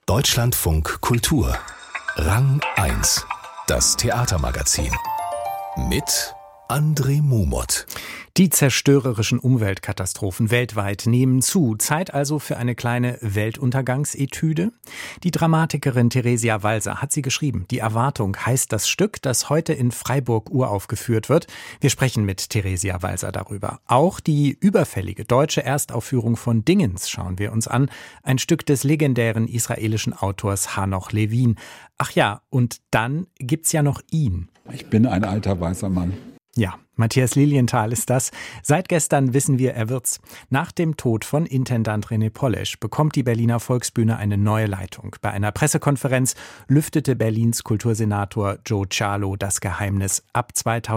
Deutschlandfunk Kultur. Rang 1. Das Theatermagazin. Mit André Mumot. Die zerstörerischen Umweltkatastrophen weltweit nehmen zu. Zeit also für eine kleine Weltuntergangsetüde? Die Dramatikerin Theresia Walser hat sie geschrieben. Die Erwartung heißt das Stück, das heute in Freiburg uraufgeführt wird. Wir sprechen mit Theresia Walser darüber. Auch die überfällige deutsche Erstaufführung von Dingens schauen wir uns an. Ein Stück des legendären israelischen Autors Hanoch Levin. Ach ja, und dann gibt's ja noch ihn. Ich bin ein alter weißer Mann. Ja, Matthias Lilienthal ist das. Seit gestern wissen wir, er wird's. Nach dem Tod von Intendant René Polesch bekommt die Berliner Volksbühne eine neue Leitung. Bei einer Pressekonferenz lüftete Berlins Kultursenator Joe Cialo das Geheimnis. Ab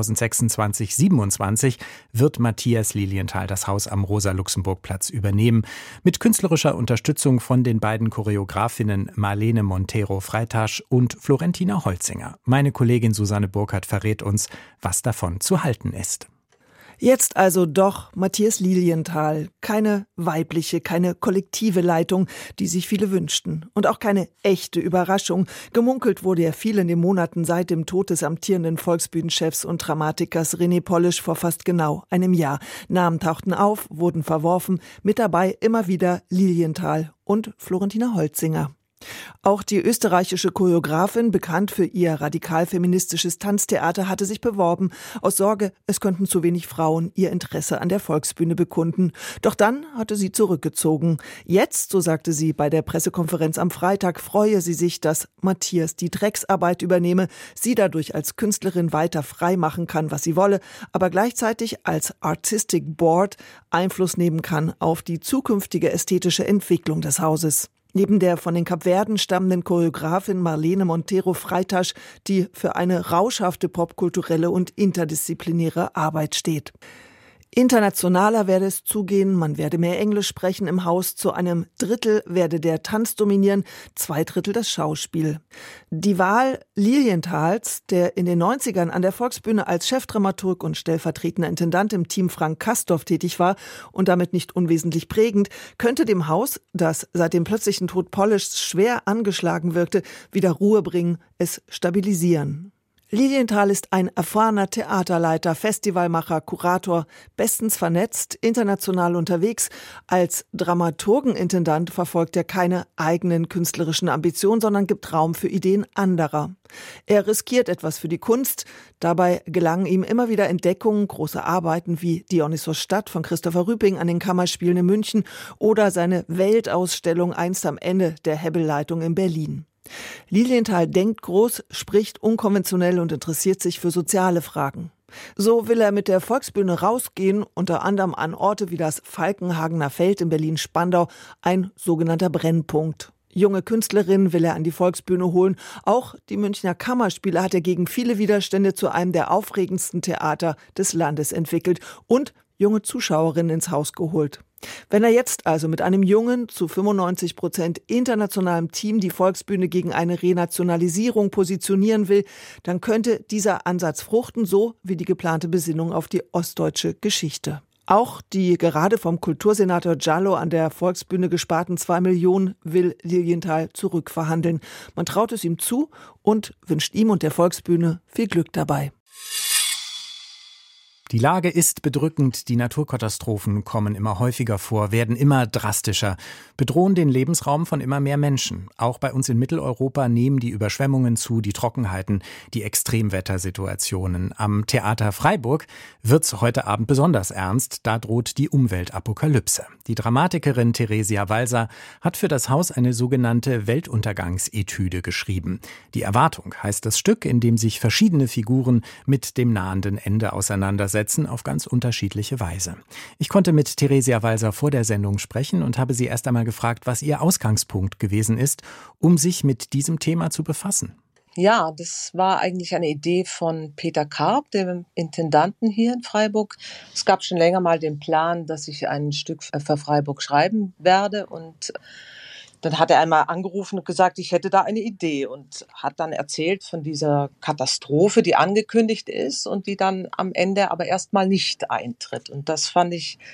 2026/27 wird Matthias Lilienthal das Haus am Rosa-Luxemburg-Platz übernehmen. Mit künstlerischer Unterstützung von den beiden Choreografinnen Marlene Montero-Freitasch und Florentina Holzinger. Meine Kollegin Susanne Burkhardt verrät uns, was davon zu halten ist. Jetzt also doch Matthias Lilienthal. Keine weibliche, keine kollektive Leitung, die sich viele wünschten. Und auch keine echte Überraschung. Gemunkelt wurde ja viel in den Monaten seit dem Tod des amtierenden Volksbühnenchefs und Dramatikers René Polesch vor fast genau einem Jahr. Namen tauchten auf, wurden verworfen. Mit dabei immer wieder Lilienthal und Florentina Holzinger. Auch die österreichische Choreografin, bekannt für ihr radikal-feministisches Tanztheater, hatte sich beworben, aus Sorge, es könnten zu wenig Frauen ihr Interesse an der Volksbühne bekunden. Doch dann hatte sie zurückgezogen. Jetzt, so sagte sie bei der Pressekonferenz am Freitag, freue sie sich, dass Matthias die Drecksarbeit übernehme, sie dadurch als Künstlerin weiter frei machen kann, was sie wolle, aber gleichzeitig als Artistic Board Einfluss nehmen kann auf die zukünftige ästhetische Entwicklung des Hauses. Neben der von den Kapverden stammenden Choreografin Marlene Montero-Freitasch, die für eine rauschhafte popkulturelle und interdisziplinäre Arbeit steht. Internationaler werde es zugehen, man werde mehr Englisch sprechen im Haus, zu einem Drittel werde der Tanz dominieren, 2/3 das Schauspiel. Die Wahl Lilienthals, der in den 90ern an der Volksbühne als Chefdramaturg und stellvertretender Intendant im Team Frank Castorf tätig war und damit nicht unwesentlich prägend, könnte dem Haus, das seit dem plötzlichen Tod Poleschs schwer angeschlagen wirkte, wieder Ruhe bringen, es stabilisieren. Lilienthal ist ein erfahrener Theaterleiter, Festivalmacher, Kurator, bestens vernetzt, international unterwegs. Als Dramaturgenintendant verfolgt er keine eigenen künstlerischen Ambitionen, sondern gibt Raum für Ideen anderer. Er riskiert etwas für die Kunst. Dabei gelangen ihm immer wieder Entdeckungen, große Arbeiten wie Dionysos Stadt von Christopher Rüping an den Kammerspielen in München oder seine Weltausstellung einst am Ende der Hebbelleitung in Berlin. Lilienthal denkt groß, spricht unkonventionell und interessiert sich für soziale Fragen. So will er mit der Volksbühne rausgehen, unter anderem an Orte wie das Falkenhagener Feld in Berlin-Spandau, ein sogenannter Brennpunkt. Junge Künstlerinnen will er an die Volksbühne holen. Auch die Münchner Kammerspiele hat er gegen viele Widerstände zu einem der aufregendsten Theater des Landes entwickelt und junge Zuschauerinnen ins Haus geholt. Wenn er jetzt also mit einem jungen, zu 95% internationalen Team die Volksbühne gegen eine Renationalisierung positionieren will, dann könnte dieser Ansatz fruchten, so wie die geplante Besinnung auf die ostdeutsche Geschichte. Auch die gerade vom Kultursenator Cialo an der Volksbühne gesparten 2 Millionen will Lilienthal zurückverhandeln. Man traut es ihm zu und wünscht ihm und der Volksbühne viel Glück dabei. Die Lage ist bedrückend, die Naturkatastrophen kommen immer häufiger vor, werden immer drastischer, bedrohen den Lebensraum von immer mehr Menschen. Auch bei uns in Mitteleuropa nehmen die Überschwemmungen zu, die Trockenheiten, die Extremwettersituationen. Am Theater Freiburg wird's heute Abend besonders ernst, da droht die Umweltapokalypse. Die Dramatikerin Theresia Walser hat für das Haus eine sogenannte Weltuntergangsetüde geschrieben. Die Erwartung heißt das Stück, in dem sich verschiedene Figuren mit dem nahenden Ende auseinandersetzen, auf ganz unterschiedliche Weise. Ich konnte mit Theresia Walser vor der Sendung sprechen und habe sie erst einmal gefragt, was ihr Ausgangspunkt gewesen ist, um sich mit diesem Thema zu befassen. Ja, das war eigentlich eine Idee von Peter Karp, dem Intendanten hier in Freiburg. Es gab schon länger mal den Plan, dass ich ein Stück für Freiburg schreiben werde, und dann hat er einmal angerufen und gesagt, ich hätte da eine Idee, und hat dann erzählt von dieser Katastrophe, die angekündigt ist und die dann am Ende aber erstmal nicht eintritt. Und das fand ich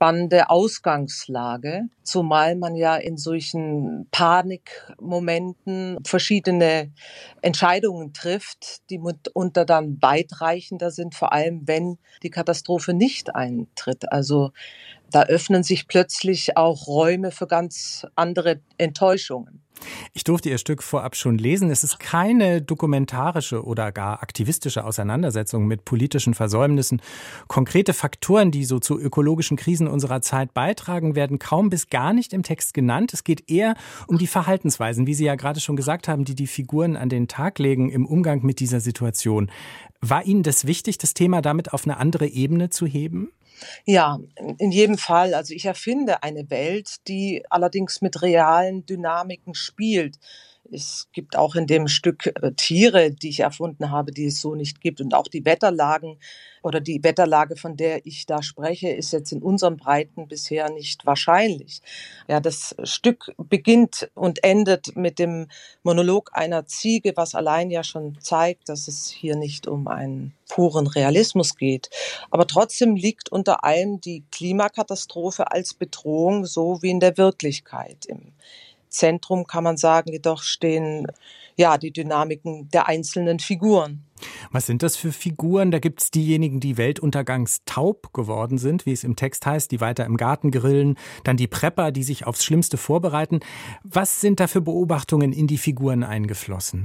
spannende Ausgangslage, zumal man ja in solchen Panikmomenten verschiedene Entscheidungen trifft, die mitunter dann weitreichender sind, vor allem wenn die Katastrophe nicht eintritt. Also da öffnen sich plötzlich auch Räume für ganz andere Enttäuschungen. Ich durfte Ihr Stück vorab schon lesen. Es ist keine dokumentarische oder gar aktivistische Auseinandersetzung mit politischen Versäumnissen. Konkrete Faktoren, die so zu ökologischen Krisen unserer Zeit beitragen, werden kaum bis gar nicht im Text genannt. Es geht eher um die Verhaltensweisen, wie Sie ja gerade schon gesagt haben, die die Figuren an den Tag legen im Umgang mit dieser Situation. War Ihnen das wichtig, das Thema damit auf eine andere Ebene zu heben? Ja, in jedem Fall. Also ich erfinde eine Welt, die allerdings mit realen Dynamiken spielt. Es gibt auch in dem Stück Tiere, die ich erfunden habe, die es so nicht gibt. Und auch die Wetterlagen oder die Wetterlage, von der ich da spreche, ist jetzt in unseren Breiten bisher nicht wahrscheinlich. Ja, das Stück beginnt und endet mit dem Monolog einer Ziege, was allein ja schon zeigt, dass es hier nicht um einen puren Realismus geht. Aber trotzdem liegt unter allem die Klimakatastrophe als Bedrohung, so wie in der Wirklichkeit. Im Zentrum, kann man sagen, jedoch stehen ja die Dynamiken der einzelnen Figuren. Was sind das für Figuren? Da gibt es diejenigen, die weltuntergangstaub geworden sind, wie es im Text heißt, die weiter im Garten grillen, dann die Prepper, die sich aufs Schlimmste vorbereiten. Was sind da für Beobachtungen in die Figuren eingeflossen?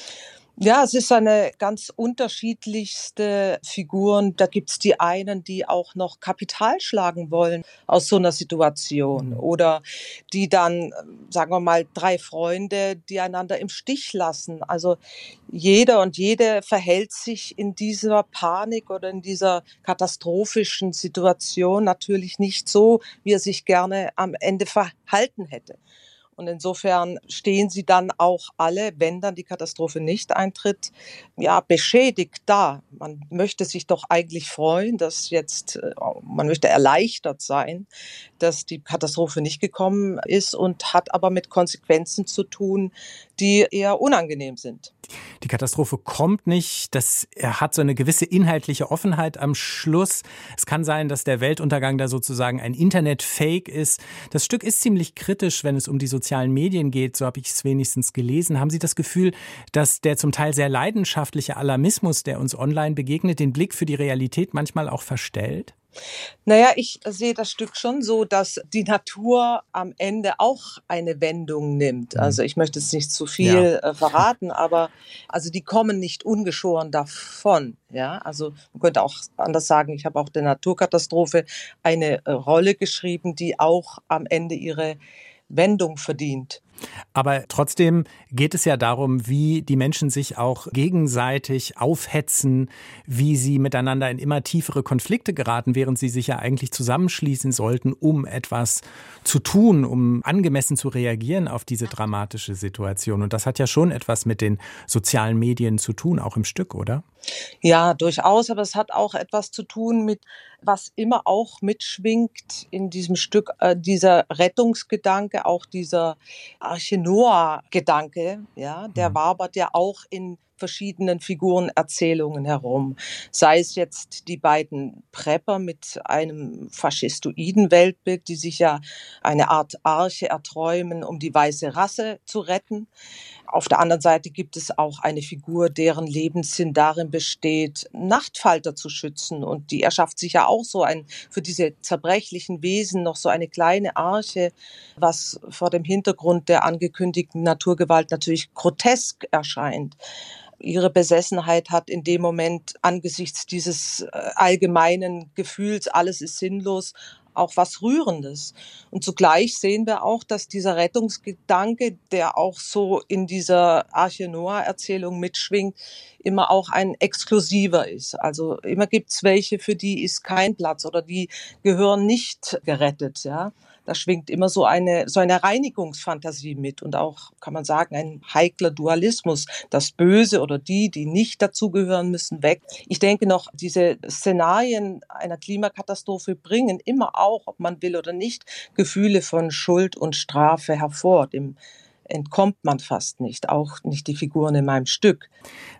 Ja, es ist eine ganz unterschiedlichste Figuren. Da gibt's die einen, die auch noch Kapital schlagen wollen aus so einer Situation oder die dann, sagen wir mal, 3 Freunde, die einander im Stich lassen. Also jeder und jede verhält sich in dieser Panik oder in dieser katastrophischen Situation natürlich nicht so, wie er sich gerne am Ende verhalten hätte. Und insofern stehen sie dann auch alle, wenn dann die Katastrophe nicht eintritt, ja, beschädigt da. Man möchte sich doch eigentlich freuen, dass jetzt, man möchte erleichtert sein, dass die Katastrophe nicht gekommen ist und hat aber mit Konsequenzen zu tun, die eher unangenehm sind. Die Katastrophe kommt nicht, er hat so eine gewisse inhaltliche Offenheit am Schluss. Es kann sein, dass der Weltuntergang da sozusagen ein Internet-Fake ist. Das Stück ist ziemlich kritisch, wenn es um die sozialen Medien geht, so habe ich es wenigstens gelesen. Haben Sie das Gefühl, dass der zum Teil sehr leidenschaftliche Alarmismus, der uns online begegnet, den Blick für die Realität manchmal auch verstellt? Naja, ich sehe das Stück schon so, dass die Natur am Ende auch eine Wendung nimmt. Also ich möchte jetzt nicht zu viel verraten, aber also die kommen nicht ungeschoren davon. Ja, also man könnte auch anders sagen, ich habe auch der Naturkatastrophe eine Rolle geschrieben, die auch am Ende ihre Wendung verdient. Aber trotzdem geht es ja darum, wie die Menschen sich auch gegenseitig aufhetzen, wie sie miteinander in immer tiefere Konflikte geraten, während sie sich ja eigentlich zusammenschließen sollten, um etwas zu tun, um angemessen zu reagieren auf diese dramatische Situation. Und das hat ja schon etwas mit den sozialen Medien zu tun, auch im Stück, oder? Ja, durchaus, aber es hat auch etwas zu tun mit, was immer auch mitschwingt in diesem Stück, dieser Rettungsgedanke, auch dieser Arche Noah-Gedanke, ja, der wabert ja auch in verschiedenen Figurenerzählungen herum. Sei es jetzt die beiden Prepper mit einem faschistoiden Weltbild, die sich ja eine Art Arche erträumen, um die weiße Rasse zu retten. Auf der anderen Seite gibt es auch eine Figur, deren Lebenssinn darin besteht, Nachtfalter zu schützen. Und die erschafft sich ja auch so für diese zerbrechlichen Wesen noch so eine kleine Arche, was vor dem Hintergrund der angekündigten Naturgewalt natürlich grotesk erscheint. Ihre Besessenheit hat in dem Moment angesichts dieses allgemeinen Gefühls, alles ist sinnlos, auch was Rührendes. Und zugleich sehen wir auch, dass dieser Rettungsgedanke, der auch so in dieser Arche Noah-Erzählung mitschwingt, immer auch ein exklusiver ist. Also immer gibt's welche, für die ist kein Platz oder die gehören nicht gerettet, ja. Da schwingt immer so eine Reinigungsfantasie mit und auch, kann man sagen, ein heikler Dualismus. Das Böse oder die nicht dazugehören, müssen weg. Ich denke noch, diese Szenarien einer Klimakatastrophe bringen immer auch, ob man will oder nicht, Gefühle von Schuld und Strafe hervor. Dem entkommt man fast nicht, auch nicht die Figuren in meinem Stück.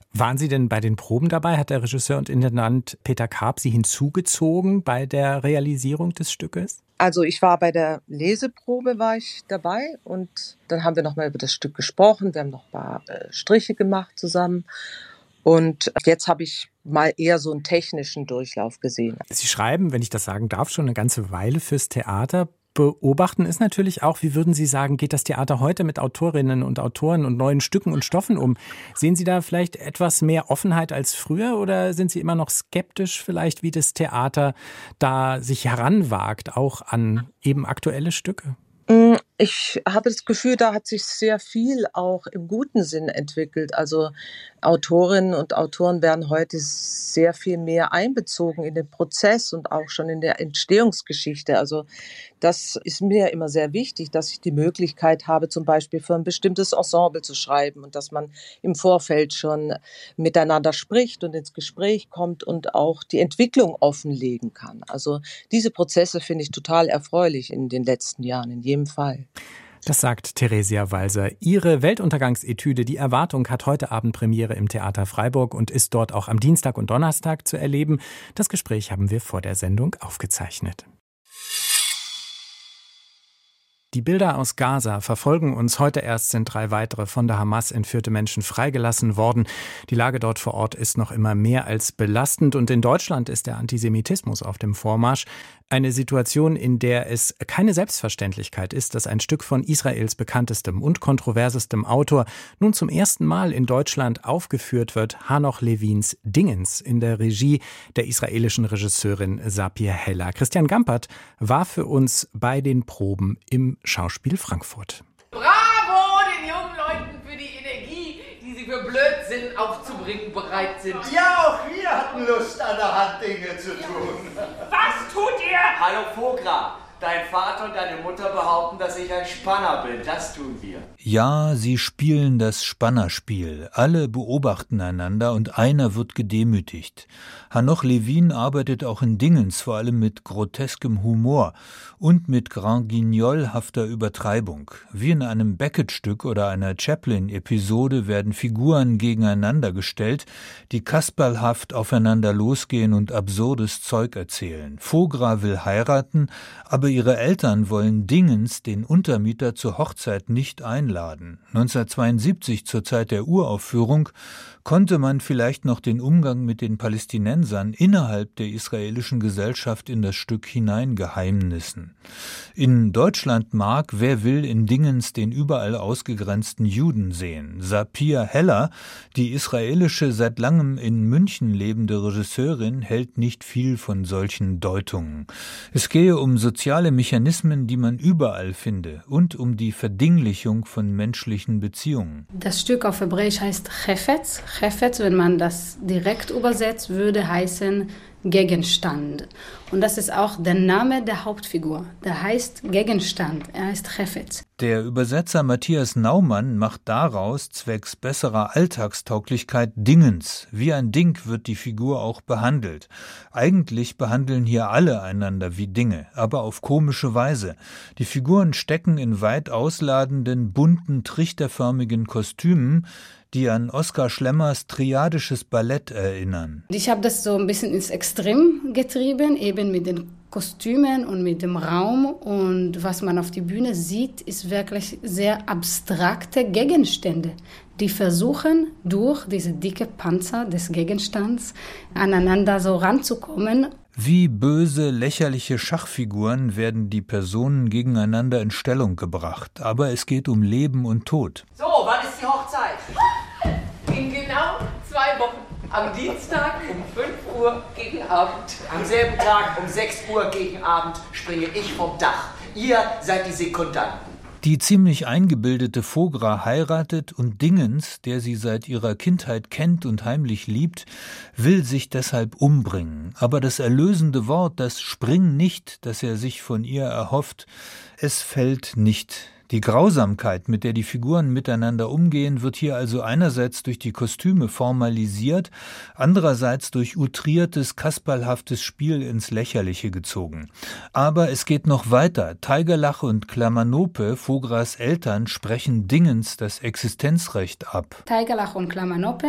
Waren Sie denn bei den Proben dabei? Hat der Regisseur und Intendant Peter Karp Sie hinzugezogen bei der Realisierung des Stückes? Also ich war bei der Leseprobe war ich dabei und dann haben wir nochmal über das Stück gesprochen. Wir haben noch ein paar Striche gemacht zusammen. Und jetzt habe ich mal eher so einen technischen Durchlauf gesehen. Sie schreiben, wenn ich das sagen darf, schon eine ganze Weile fürs Theater. Beobachten ist natürlich auch, wie würden Sie sagen, geht das Theater heute mit Autorinnen und Autoren und neuen Stücken und Stoffen um? Sehen Sie da vielleicht etwas mehr Offenheit als früher oder sind Sie immer noch skeptisch vielleicht, wie das Theater da sich heranwagt, auch an eben aktuelle Stücke? Ich habe das Gefühl, da hat sich sehr viel auch im guten Sinn entwickelt. Also Autorinnen und Autoren werden heute sehr viel mehr einbezogen in den Prozess und auch schon in der Entstehungsgeschichte. Also das ist mir immer sehr wichtig, dass ich die Möglichkeit habe, zum Beispiel für ein bestimmtes Ensemble zu schreiben und dass man im Vorfeld schon miteinander spricht und ins Gespräch kommt und auch die Entwicklung offenlegen kann. Also diese Prozesse finde ich total erfreulich in den letzten Jahren, in jedem Fall. Das sagt Theresia Walser. Ihre Weltuntergangsetüde Die Erwartung hat heute Abend Premiere im Theater Freiburg und ist dort auch am Dienstag und Donnerstag zu erleben. Das Gespräch haben wir vor der Sendung aufgezeichnet. Die Bilder aus Gaza verfolgen uns. Heute erst sind 3 weitere von der Hamas entführte Menschen freigelassen worden. Die Lage dort vor Ort ist noch immer mehr als belastend und in Deutschland ist der Antisemitismus auf dem Vormarsch. Eine Situation, in der es keine Selbstverständlichkeit ist, dass ein Stück von Israels bekanntestem und kontroversestem Autor nun zum ersten Mal in Deutschland aufgeführt wird, Hanoch Levins Dingens in der Regie der israelischen Regisseurin Sapir Heller. Christian Gampert war für uns bei den Proben im Schauspiel Frankfurt. Bravo den jungen Leuten für die Energie, die sie für Blödsinn aufzubringen bereit sind. Ja, auch wir hatten Lust, an der Hand Dinge zu tun. Was tut ihr? Hallo Vogra, dein Vater und deine Mutter behaupten, dass ich ein Spanner bin. Das tun wir. Ja, sie spielen das Spannerspiel. Alle beobachten einander und einer wird gedemütigt. Hanoch Levin arbeitet auch in Dingens vor allem mit groteskem Humor und mit Grand Guignol-hafter Übertreibung. Wie in einem Beckett-Stück oder einer Chaplin-Episode werden Figuren gegeneinander gestellt, die kasperlhaft aufeinander losgehen und absurdes Zeug erzählen. Vogra will heiraten, aber ihre Eltern wollen Dingens, den Untermieter, zur Hochzeit nicht einladen. 1972, zur Zeit der Uraufführung, konnte man vielleicht noch den Umgang mit den Palästinensern innerhalb der israelischen Gesellschaft in das Stück hineingeheimnissen. In Deutschland mag, wer will, in Dingens den überall ausgegrenzten Juden sehen. Sapir Heller, die israelische, seit langem in München lebende Regisseurin, hält nicht viel von solchen Deutungen. Es gehe um soziale Mechanismen, die man überall finde, und um die Verdinglichung von menschlichen Beziehungen. Das Stück auf Hebräisch heißt Chefetz. Chefetz, wenn man das direkt übersetzt, würde heißen Gegenstand. Und das ist auch der Name der Hauptfigur. Der heißt Gegenstand, er heißt Chefetz. Der Übersetzer Matthias Naumann macht daraus, zwecks besserer Alltagstauglichkeit, Dingens. Wie ein Ding wird die Figur auch behandelt. Eigentlich behandeln hier alle einander wie Dinge, aber auf komische Weise. Die Figuren stecken in weit ausladenden, bunten, trichterförmigen Kostümen, die an Oskar Schlemmers triadisches Ballett erinnern. Ich habe das so ein bisschen ins Extrem getrieben, eben mit den Kostümen und mit dem Raum. Und was man auf die Bühne sieht, ist wirklich sehr abstrakte Gegenstände, die versuchen, durch diese dicke Panzer des Gegenstands aneinander so ranzukommen. Wie böse, lächerliche Schachfiguren werden die Personen gegeneinander in Stellung gebracht. Aber es geht um Leben und Tod. So, wann ist die Hochzeit? In genau 2 Wochen. Am Dienstag um 5 Uhr gegen Abend. Am selben Tag um 6 Uhr gegen Abend springe ich vom Dach. Ihr seid die Sekundanten. Die ziemlich eingebildete Vogra heiratet und Dingens, der sie seit ihrer Kindheit kennt und heimlich liebt, will sich deshalb umbringen. Aber das erlösende Wort, das Spring nicht, das er sich von ihr erhofft, es fällt nicht. Die Grausamkeit, mit der die Figuren miteinander umgehen, wird hier also einerseits durch die Kostüme formalisiert, andererseits durch outriertes, kasperlhaftes Spiel ins Lächerliche gezogen. Aber es geht noch weiter. Teigerlach und Klamanope, Vogras Eltern, sprechen Dingens das Existenzrecht ab. Teigerlach und Klamanope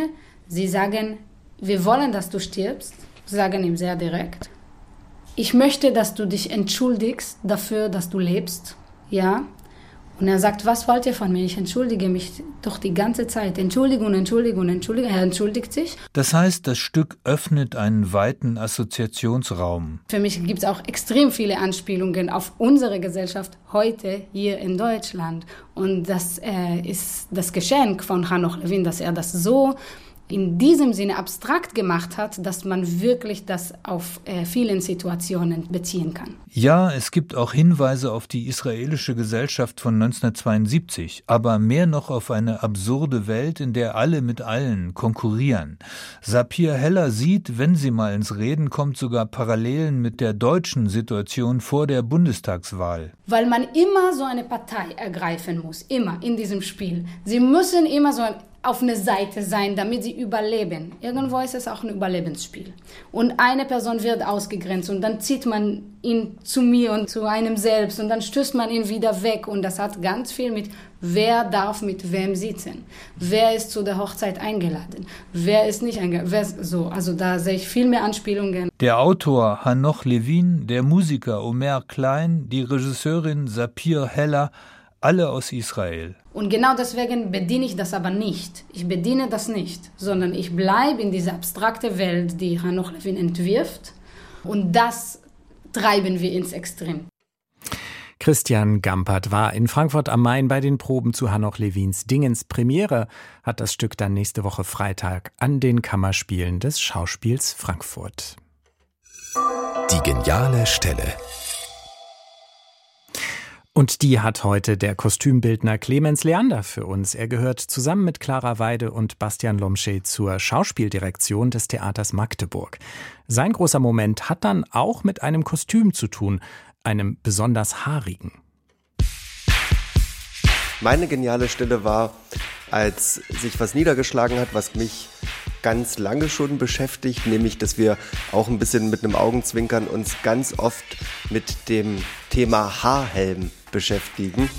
Sie sagen, wir wollen, dass du stirbst, sagen ihm sehr direkt. Ich möchte, dass du dich entschuldigst dafür, dass du lebst. Ja? Und er sagt, was wollt ihr von mir? Ich entschuldige mich doch die ganze Zeit. Entschuldigung. Er entschuldigt sich. Das heißt, das Stück öffnet einen weiten Assoziationsraum. Für mich gibt es auch extrem viele Anspielungen auf unsere Gesellschaft heute hier in Deutschland. Und das ist das Geschenk von Hanoch Levin, dass er das so in diesem Sinne abstrakt gemacht hat, dass man wirklich das auf vielen Situationen beziehen kann. Ja, es gibt auch Hinweise auf die israelische Gesellschaft von 1972, aber mehr noch auf eine absurde Welt, in der alle mit allen konkurrieren. Sapir Heller sieht, wenn sie mal ins Reden kommt, sogar Parallelen mit der deutschen Situation vor der Bundestagswahl. Weil man immer so eine Partei ergreifen muss, immer in diesem Spiel. Sie müssen immer so auf eine Seite sein, damit sie überleben. Irgendwo ist es auch ein Überlebensspiel. Und eine Person wird ausgegrenzt und dann zieht man ihn zu mir und zu einem selbst und dann stößt man ihn wieder weg. Und das hat ganz viel mit, wer darf mit wem sitzen, wer ist zu der Hochzeit eingeladen, wer ist nicht eingeladen. Also da sehe ich viel mehr Anspielungen. Der Autor Hanoch Levin, der Musiker Omer Klein, die Regisseurin Sapir Heller, alle aus Israel. Und genau deswegen bediene ich das aber nicht. Ich bediene das nicht, sondern ich bleibe in dieser abstrakten Welt, die Hanoch Levin entwirft. Und das treiben wir ins Extrem. Christian Gampert war in Frankfurt am Main bei den Proben zu Hanoch Levins Dingens. Premiere hat das Stück dann nächste Woche Freitag an den Kammerspielen des Schauspiels Frankfurt. Die geniale Stelle. Und die hat heute der Kostümbildner Clemens Leander für uns. Er gehört zusammen mit Clara Weide und Bastian Lomsche zur Schauspieldirektion des Theaters Magdeburg. Sein großer Moment hat dann auch mit einem Kostüm zu tun, einem besonders haarigen. Meine geniale Stelle war, als sich was niedergeschlagen hat, was mich ganz lange schon beschäftigt, nämlich, dass wir auch ein bisschen mit einem Augenzwinkern uns ganz oft mit dem Thema Haarhelm beschäftigen.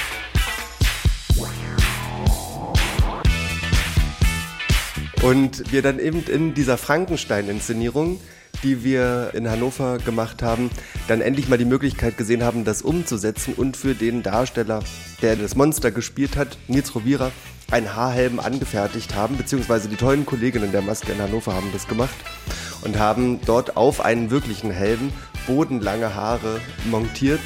Und wir dann eben in dieser Frankenstein-Inszenierung, die wir in Hannover gemacht haben, dann endlich mal die Möglichkeit gesehen haben, das umzusetzen und für den Darsteller, der das Monster gespielt hat, Nils Rovira, einen Haarhelm angefertigt haben, beziehungsweise die tollen Kolleginnen der Maske in Hannover haben das gemacht und haben dort auf einen wirklichen Helm bodenlange Haare montiert.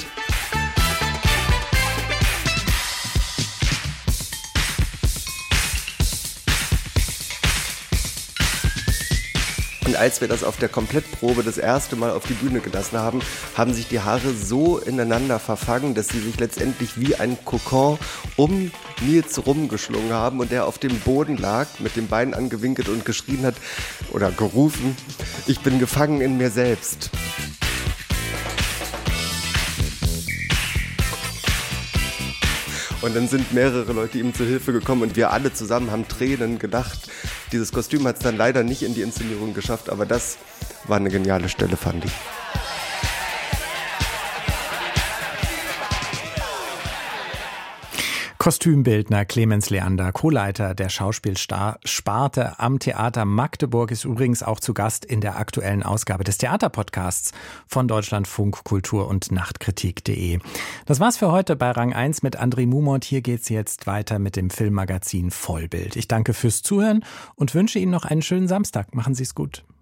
Und als wir das auf der Komplettprobe das erste Mal auf die Bühne gelassen haben, haben sich die Haare so ineinander verfangen, dass sie sich letztendlich wie ein Kokon um Nils rumgeschlungen haben und er auf dem Boden lag, mit den Beinen angewinkelt und geschrien hat oder gerufen: Ich bin gefangen in mir selbst. Und dann sind mehrere Leute ihm zu Hilfe gekommen und wir alle zusammen haben Tränen gelacht. Dieses Kostüm hat es dann leider nicht in die Inszenierung geschafft, aber das war eine geniale Stelle, fand ich. Kostümbildner Clemens Leander, Co-Leiter der Schauspielsparte am Theater Magdeburg, ist übrigens auch zu Gast in der aktuellen Ausgabe des Theaterpodcasts von Deutschlandfunk Kultur und Nachtkritik.de. Das war's für heute bei Rang 1 mit André Mumont. Hier geht's jetzt weiter mit dem Filmmagazin Vollbild. Ich danke fürs Zuhören und wünsche Ihnen noch einen schönen Samstag. Machen Sie's gut.